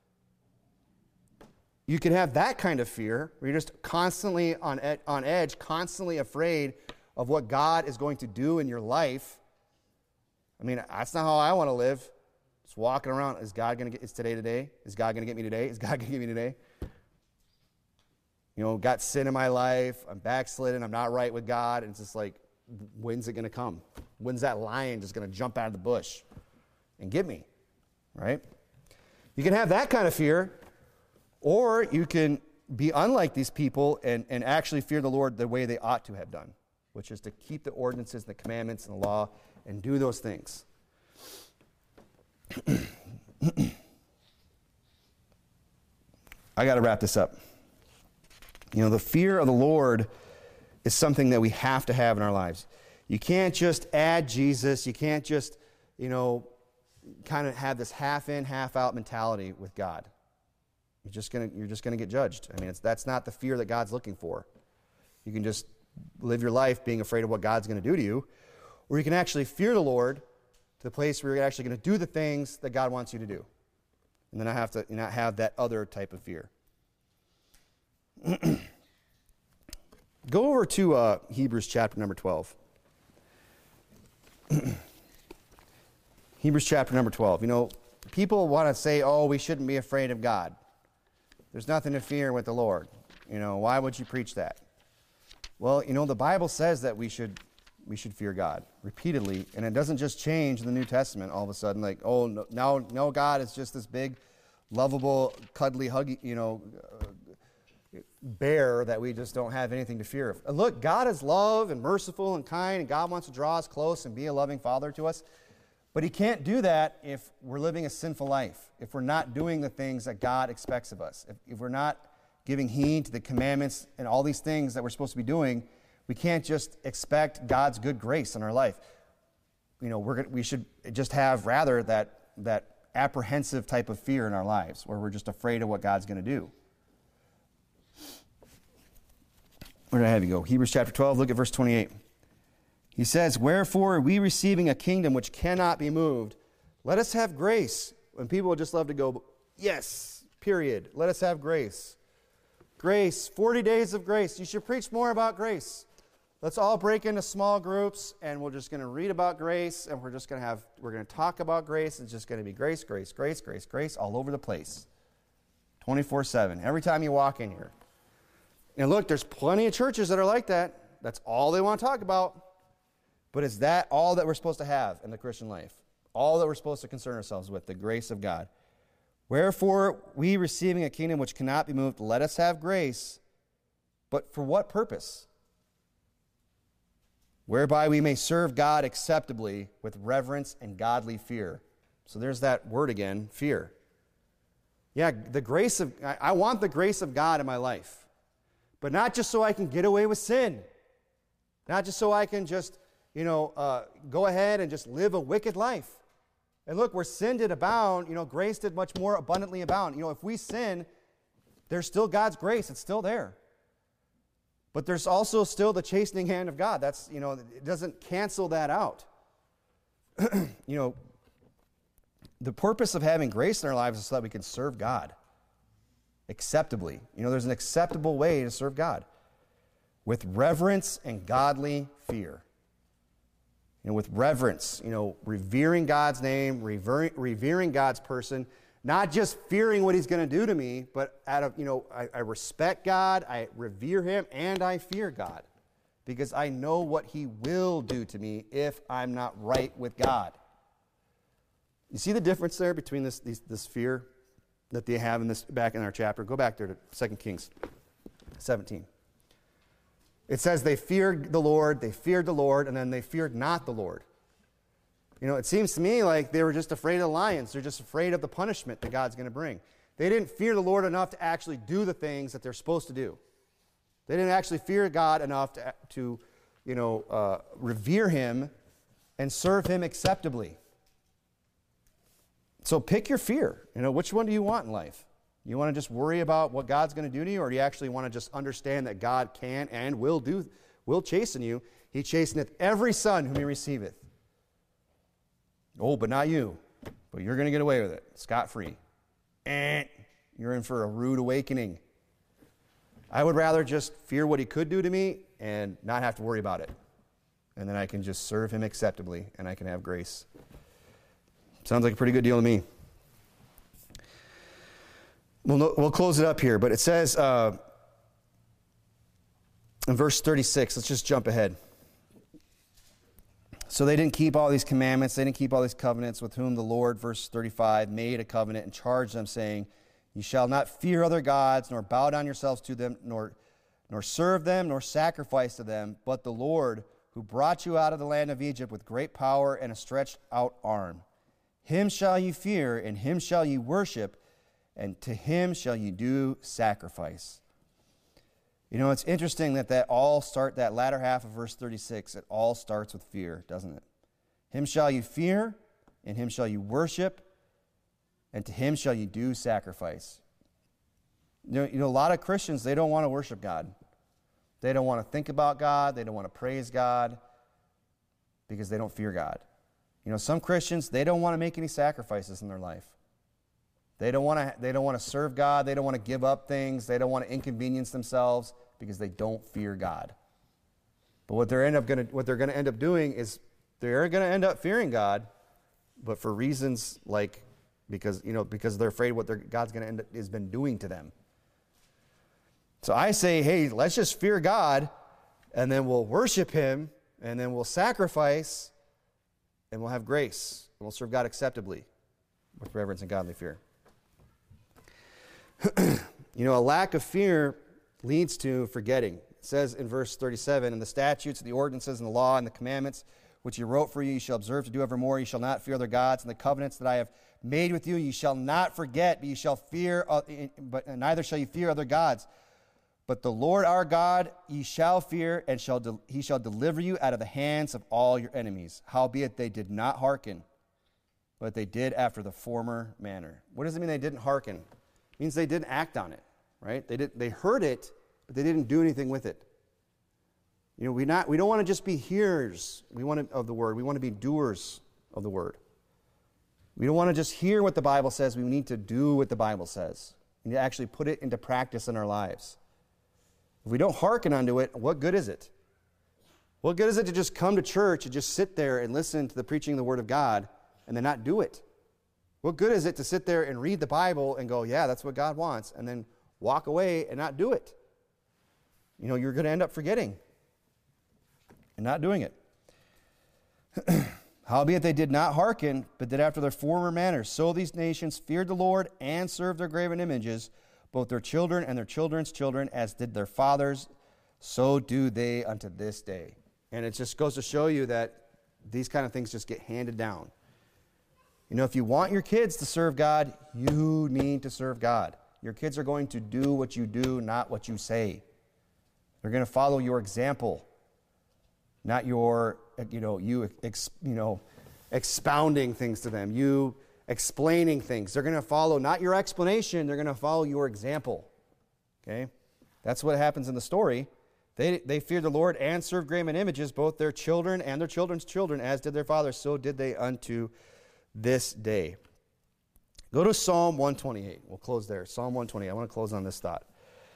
you can have that kind of fear where you're just constantly on edge, constantly afraid of what God is going to do in your life. I mean, that's not how I want to live. Just walking around, is God going to get, is today? Is God going to get me today? Is God going to get me today? Got sin in my life, I'm backslidden, I'm not right with God, and it's just like, when's it going to come? When's that lion just going to jump out of the bush and get me, right? You can have that kind of fear, or you can be unlike these people and actually fear the Lord the way they ought to have done, which is to keep the ordinances, the commandments, and the law, and do those things. I got to wrap this up. The fear of the Lord is something that we have to have in our lives. You can't just add Jesus. You can't just, kind of have this half in, half out mentality with God. You're just gonna get judged. I mean, that's not the fear that God's looking for. You can just live your life being afraid of what God's going to do to you, or you can actually fear the Lord to the place where you're actually going to do the things that God wants you to do, and then not have that other type of fear. Go over to Hebrews chapter number 12. Hebrews chapter number 12. People want to say, oh, we shouldn't be afraid of God. There's nothing to fear with the Lord. Why would you preach that? Well, the Bible says that we should fear God repeatedly, and it doesn't just change in the New Testament all of a sudden, like, oh, no, God is just this big, lovable, cuddly, huggy, bear that we just don't have anything to fear of. And look, God is love and merciful and kind, and God wants to draw us close and be a loving Father to us. But He can't do that if we're living a sinful life, if we're not doing the things that God expects of us, if we're not giving heed to the commandments and all these things that we're supposed to be doing. We can't just expect God's good grace in our life. We should just have rather that apprehensive type of fear in our lives, where we're just afraid of what God's going to do. Where did I have you go? Hebrews chapter 12, look at verse 28. He says, wherefore are we receiving a kingdom which cannot be moved? Let us have grace. And people would just love to go, yes, period. Let us have grace. Grace, 40 days of grace. You should preach more about grace. Let's all break into small groups, and we're just going to read about grace, and we're going to talk about grace. It's just going to be grace, grace, grace, grace, grace all over the place. 24/7. Every time you walk in here. And look, there's plenty of churches that are like that. That's all they want to talk about. But is that all that we're supposed to have in the Christian life? All that we're supposed to concern ourselves with, the grace of God. Wherefore, we receiving a kingdom which cannot be moved, let us have grace. But for what purpose? Whereby we may serve God acceptably with reverence and godly fear. So there's that word again, fear. Yeah, I want the grace of God in my life. But not just so I can get away with sin. Not just so I can just, go ahead and just live a wicked life. And look, where sin did abound, grace did much more abundantly abound. If we sin, there's still God's grace. It's still there. But there's also still the chastening hand of God. That's, it doesn't cancel that out. The purpose of having grace in our lives is so that we can serve God acceptably. There's an acceptable way to serve God with reverence and godly fear. With reverence, revering God's name, revering God's person, not just fearing what he's going to do to me, but out of, I respect God, I revere him, and I fear God because I know what he will do to me if I'm not right with God. You see the difference there between this fear that they have in this back in our chapter? Go back there to 2 Kings 17. It says they feared the Lord, and then they feared not the Lord. It seems to me like they were just afraid of the lions. They're just afraid of the punishment that God's going to bring. They didn't fear the Lord enough to actually do the things that they're supposed to do. They didn't actually fear God enough to revere him and serve him acceptably. So pick your fear. Which one do you want in life? You want to just worry about what God's going to do to you, or do you actually want to just understand that God can and will chasten you? He chasteneth every son whom he receiveth. Oh, but not you. But you're going to get away with it, scot-free. You're in for a rude awakening. I would rather just fear what he could do to me and not have to worry about it. And then I can just serve him acceptably, and I can have grace. Sounds like a pretty good deal to me. We'll close it up here, but it says in verse 36, let's just jump ahead. So they didn't keep all these commandments, they didn't keep all these covenants with whom the Lord, verse 35, made a covenant and charged them, saying, "You shall not fear other gods, nor bow down yourselves to them, nor serve them, nor sacrifice to them, but the Lord, who brought you out of the land of Egypt with great power and a stretched out arm. Him shall you fear, and him shall you worship, and to him shall you do sacrifice." It's interesting that that latter half of verse 36, it all starts with fear, doesn't it? Him shall you fear, and him shall you worship, and to him shall you do sacrifice. A lot of Christians, they don't want to worship God. They don't want to think about God. They don't want to praise God because they don't fear God. Some Christians, they don't want to make any sacrifices in their life. They don't want to serve God. They don't want to give up things. They don't want to inconvenience themselves because they don't fear God. But what they're going to end up doing is they're going to end up fearing God, but for reasons like because they're afraid what God's going to end up has been doing to them. So I say, hey, let's just fear God, and then we'll worship him, and then we'll sacrifice, and we'll have grace, and we'll serve God acceptably with reverence and godly fear. A lack of fear leads to forgetting. It says in verse 37, "And the statutes, the ordinances, and the law, and the commandments which he wrote for you, you shall observe to do evermore. You shall not fear other gods, and the covenants that I have made with you, you shall not forget, but you shall fear, but neither shall you fear other gods. But the Lord our God ye shall fear, and he shall deliver you out of the hands of all your enemies. Howbeit they did not hearken, but they did after the former manner." What does it mean they didn't hearken? It means they didn't act on it, right? They heard it, but they didn't do anything with it. We don't want to just be hearers of the word. We want to be doers of the word. We don't want to just hear what the Bible says. We need to do what the Bible says. We need to actually put it into practice in our lives. If we don't hearken unto it, what good is it? What good is it to just come to church and just sit there and listen to the preaching of the Word of God and then not do it? What good is it to sit there and read the Bible and go, yeah, that's what God wants, and then walk away and not do it? You're going to end up forgetting and not doing it. Howbeit they did not hearken, but did after their former manners. So these nations feared the Lord and served their graven images, both their children and their children's children, as did their fathers, so do they unto this day. And it just goes to show you that these kind of things just get handed down. You know, if you want your kids to serve God, you need to serve God. Your kids are going to do what you do, not what you say. They're going to follow your example, not your, expounding things to them, you explaining things. They're going to follow not your explanation, they're going to follow your example. Okay? That's what happens in the story. They feared the Lord and served graven images, both their children and their children's children, as did their fathers, so did they unto this day. Go to Psalm 128. We'll close there. Psalm 128. I want to close on this thought.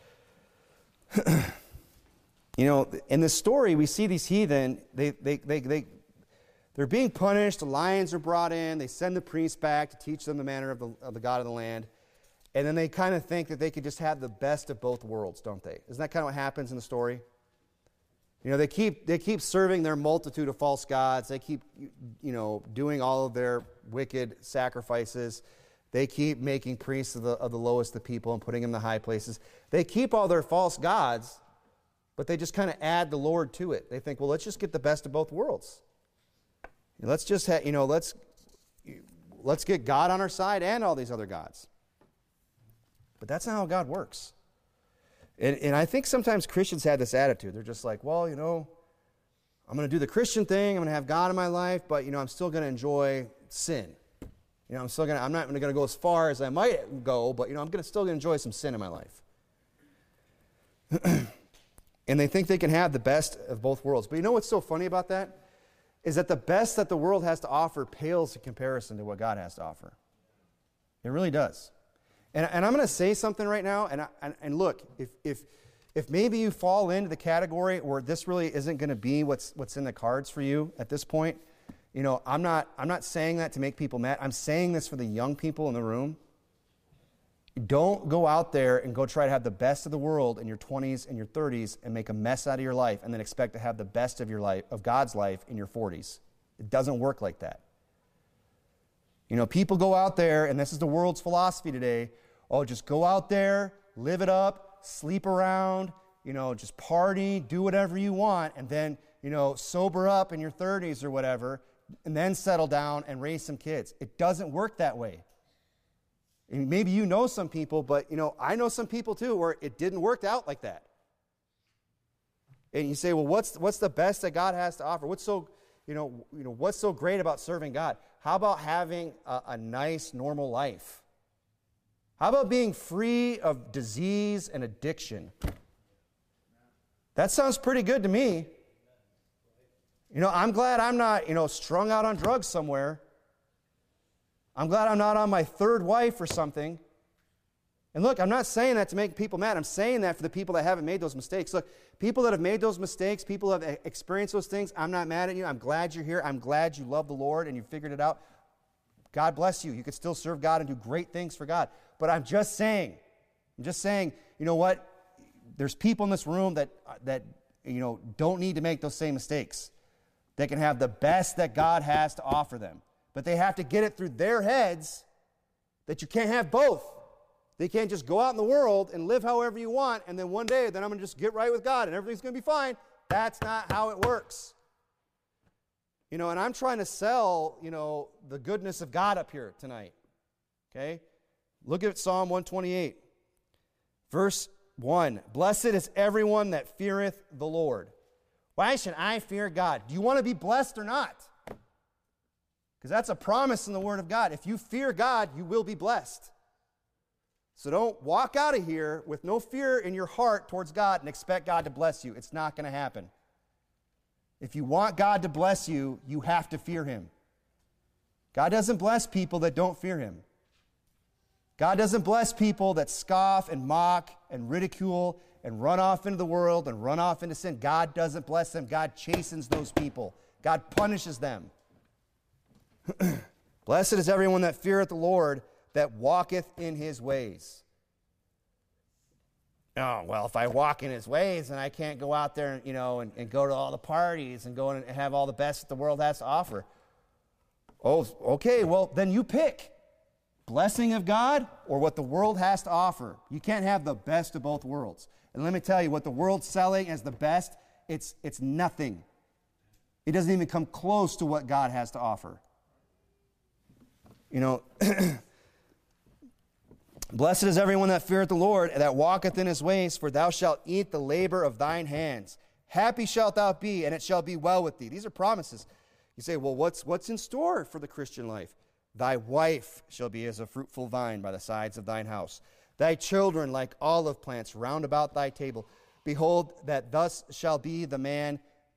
You know, in this story, we see these heathen, they're being punished. The lions are brought in. They send the priests back to teach them the manner of the God of the land. And then they kind of think that they could just have the best of both worlds, don't they? Isn't that kind of what happens in the story? You know, they keep serving their multitude of false gods. They keep, doing all of their wicked sacrifices. They keep making priests of the lowest of people and putting them in the high places. They keep all their false gods, but they just kind of add the Lord to it. They think, well, let's just get the best of both worlds. Let's just let's get God on our side and all these other gods. But that's not how God works. And I think sometimes Christians have this attitude. They're just like, well, I'm going to do the Christian thing. I'm going to have God in my life, but, I'm still going to enjoy sin. I'm not going to go as far as I might go, but, I'm still going to enjoy some sin in my life. And they think they can have the best of both worlds. But you know what's so funny about that? Is that the best that the world has to offer pales in comparison to what God has to offer. It really does. And I'm going to say something right now, and look, if maybe you fall into the category where this really isn't going to be what's in the cards for you at this point, I'm not saying that to make people mad. I'm saying this for the young people in the room. Don't go out there and go try to have the best of the world in your 20s and your 30s and make a mess out of your life and then expect to have the best of your life, of God's life, in your 40s. It doesn't work like that. People go out there, and this is the world's philosophy today. Oh, just go out there, live it up, sleep around, just party, do whatever you want, and then, sober up in your 30s or whatever, and then settle down and raise some kids. It doesn't work that way. And maybe you know some people, but, I know some people too where it didn't work out like that. And you say, well, what's the best that God has to offer? What's so great about serving God? How about having a nice, normal life? How about being free of disease and addiction? That sounds pretty good to me. I'm glad I'm not, strung out on drugs somewhere. I'm glad I'm not on my third wife or something. And look, I'm not saying that to make people mad. I'm saying that for the people that haven't made those mistakes. Look, people that have made those mistakes, people who have experienced those things, I'm not mad at you. I'm glad you're here. I'm glad you love the Lord and you figured it out. God bless you. You could still serve God and do great things for God. But I'm just saying, you know what? There's people in this room that don't need to make those same mistakes. They can have the best that God has to offer them. But they have to get it through their heads that you can't have both. They can't just go out in the world and live however you want, and then one day, then I'm going to just get right with God and everything's going to be fine. That's not how it works. And I'm trying to sell, the goodness of God up here tonight. Okay? Look at Psalm 128. Verse 1. Blessed is everyone that feareth the Lord. Why should I fear God? Do you want to be blessed or not? Because that's a promise in the Word of God. If you fear God, you will be blessed. So don't walk out of here with no fear in your heart towards God and expect God to bless you. It's not going to happen. If you want God to bless you, you have to fear Him. God doesn't bless people that don't fear Him. God doesn't bless people that scoff and mock and ridicule and run off into the world and run off into sin. God doesn't bless them. God chastens those people. God punishes them. Blessed is everyone that feareth the Lord, that walketh in His ways. Oh, well, if I walk in His ways, then I can't go out there and go to all the parties and go and have all the best that the world has to offer. Oh, okay, well, then you pick. Blessing of God or what the world has to offer. You can't have the best of both worlds. And let me tell you, what the world's selling as the best, it's nothing. It doesn't even come close to what God has to offer. You know, blessed is everyone that feareth the Lord, and that walketh in his ways, for thou shalt eat the labor of thine hands. Happy shalt thou be, and it shall be well with thee. These are promises. You say, well, what's in store for the Christian life? Thy wife shall be as a fruitful vine by the sides of thine house. Thy children like olive plants round about thy table. Behold, that thus shall be the man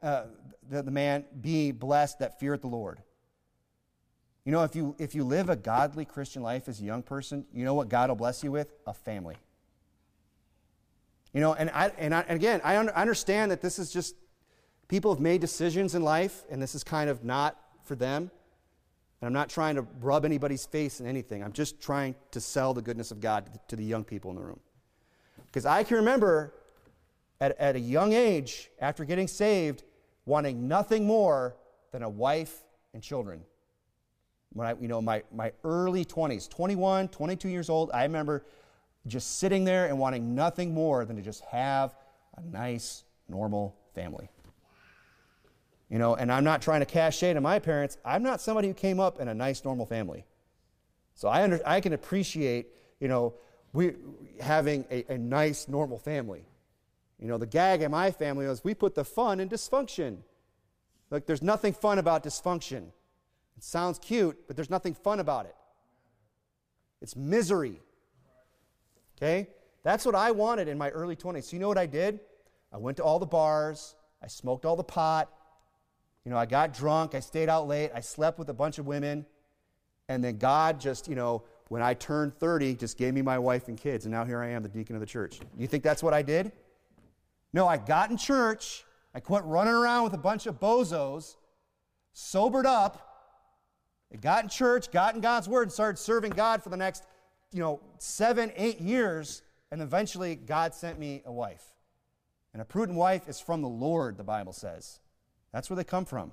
be blessed that feareth the Lord. You know, if you live a godly Christian life as a young person, you know what God will bless you with? A family. You know, and again, I understand that this is just, people have made decisions in life, and this is kind of not for them. And I'm not trying to rub anybody's face in anything. I'm just trying to sell the goodness of God to the young people in the room. Because I can remember at a young age, after getting saved, wanting nothing more than a wife and children. When my early 20s, 21, 22 years old, I remember just sitting there and wanting nothing more than to just have a nice, normal family. You know, and I'm not trying to cast shade on my parents. I'm not somebody who came up in a nice, normal family. So I can appreciate, you know, we having a nice, normal family. You know, the gag in my family was we put the fun in dysfunction. Like, there's nothing fun about dysfunction. It sounds cute, but there's nothing fun about it. It's misery. Okay? That's what I wanted in my early 20s. So you know what I did? I went to all the bars. I smoked all the pot. You know, I got drunk. I stayed out late. I slept with a bunch of women. And then God just, you know, when I turned 30, just gave me my wife and kids. And now here I am, the deacon of the church. You think that's what I did? No, I got in church. I quit running around with a bunch of bozos, sobered up, I got in church, got in God's Word, and started serving God for the next, 7, 8 years, and eventually God sent me a wife. And a prudent wife is from the Lord, the Bible says. That's where they come from.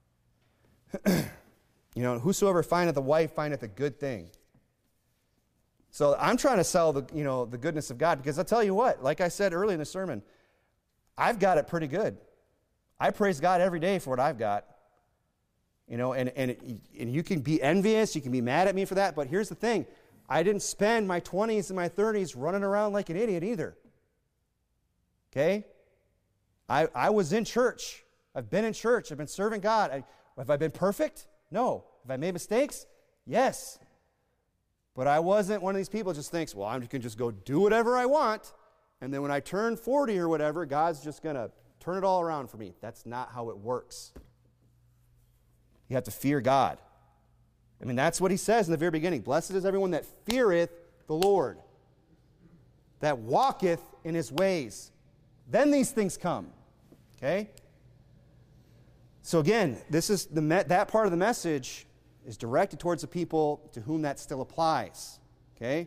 Whosoever findeth a wife findeth a good thing. So I'm trying to sell the goodness of God, because I'll tell you what, like I said early in the sermon, I've got it pretty good. I praise God every day for what I've got. And you can be envious, you can be mad at me for that, but here's the thing. I didn't spend my 20s and my 30s running around like an idiot either. Okay? I was in church. I've been in church. I've been serving God. Have I been perfect? No. Have I made mistakes? Yes. But I wasn't one of these people who just thinks, well, I can just go do whatever I want, and then when I turn 40 or whatever, God's just going to turn it all around for me. That's not how it works. You have to fear God. I mean, that's what he says in the very beginning. Blessed is everyone that feareth the Lord, that walketh in his ways. Then these things come. Okay? So again, this is that part of the message is directed towards the people to whom that still applies. Okay?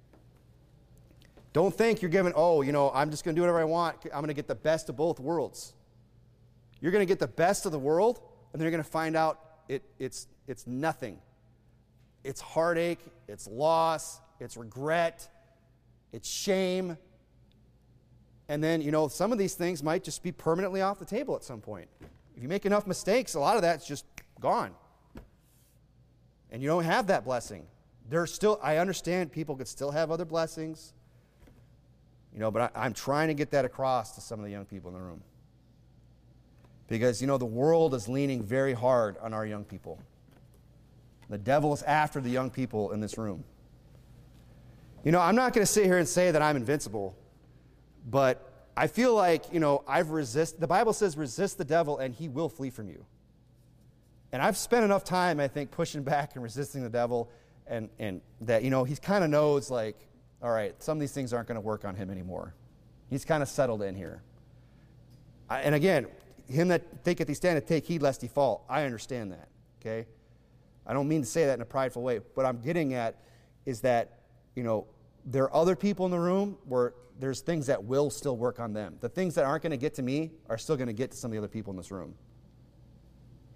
Don't think you're given, I'm just going to do whatever I want. I'm going to get the best of both worlds. You're going to get the best of the world, and then you're going to find out it's nothing. It's heartache, it's loss, it's regret, it's shame. And then, some of these things might just be permanently off the table at some point. If you make enough mistakes, a lot of that's just gone. And you don't have that blessing. I understand people could still have other blessings, but I'm trying to get that across to some of the young people in the room. Because, the world is leaning very hard on our young people. The devil is after the young people in this room. I'm not going to sit here and say that I'm invincible, but I feel like, the Bible says resist the devil and he will flee from you. And I've spent enough time, I think, pushing back and resisting the devil, and that, he kind of knows, like, all right, some of these things aren't going to work on him anymore. He's kind of settled in here. And again, him that thinketh he standeth, take heed lest he fall. I understand that, okay? I don't mean to say that in a prideful way. What I'm getting at is that, there are other people in the room where there's things that will still work on them. The things that aren't going to get to me are still going to get to some of the other people in this room.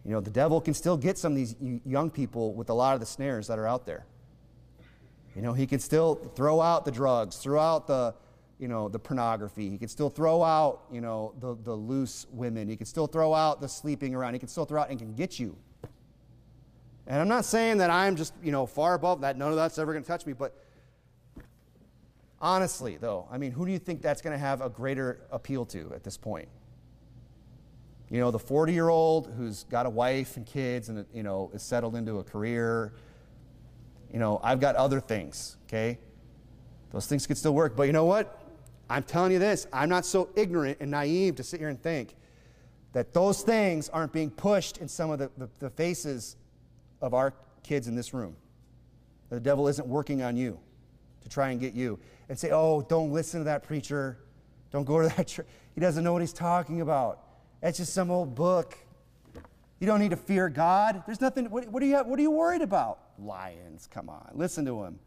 You know, the devil can still get some of these young people with a lot of the snares that are out there. You know, he can still throw out the drugs, throw out the pornography. He can still throw out, the loose women. He can still throw out the sleeping around. He can still throw out and can get you. And I'm not saying that I'm just, far above that. None of that's ever going to touch me. But honestly, though, I mean, who do you think that's going to have a greater appeal to at this point? You know, the 40-year-old who's got a wife and kids and, is settled into a career. I've got other things, okay? Those things could still work. But you know what? I'm telling you this. I'm not so ignorant and naive to sit here and think that those things aren't being pushed in some of the faces of our kids in this room. The devil isn't working on you to try and get you. And say, oh, don't listen to that preacher. Don't go to that church. He doesn't know what he's talking about. That's just some old book. You don't need to fear God. There's nothing. What are you worried about? Lions, come on. Listen to him.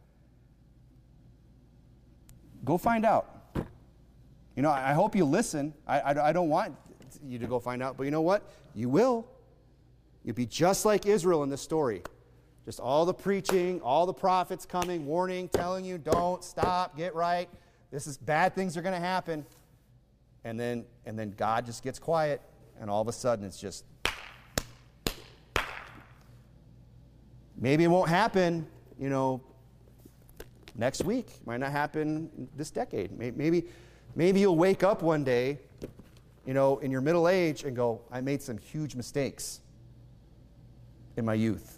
Go find out. I hope you listen. I don't want you to go find out. But you know what? You will. You'll be just like Israel in this story. Just all the preaching, all the prophets coming, warning, telling you, don't, stop, get right. Bad things are going to happen. And then God just gets quiet, and all of a sudden it's just, maybe it won't happen, next week. It might not happen this decade. Maybe you'll wake up one day, in your middle age and go, I made some huge mistakes in my youth.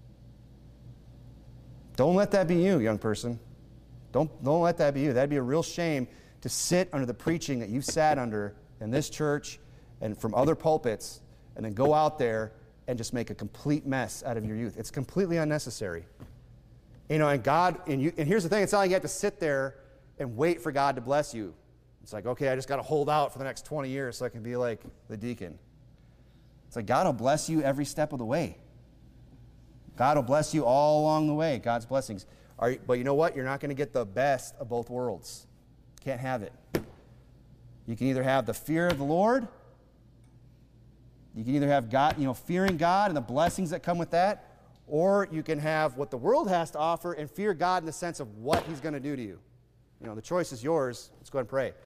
Don't let that be you, young person. Don't let that be you. That'd be a real shame to sit under the preaching that you've sat under in this church and from other pulpits and then go out there and just make a complete mess out of your youth. It's completely unnecessary. And here's the thing, it's not like you have to sit there and wait for God to bless you. It's like, okay, I just got to hold out for the next 20 years so I can be like the deacon. It's like God will bless you every step of the way. God will bless you all along the way, God's blessings. But you know what? You're not going to get the best of both worlds. Can't have it. You can either have the fear of the Lord, you can either have God, fearing God and the blessings that come with that, or you can have what the world has to offer and fear God in the sense of what he's going to do to you. The choice is yours. Let's go ahead and pray.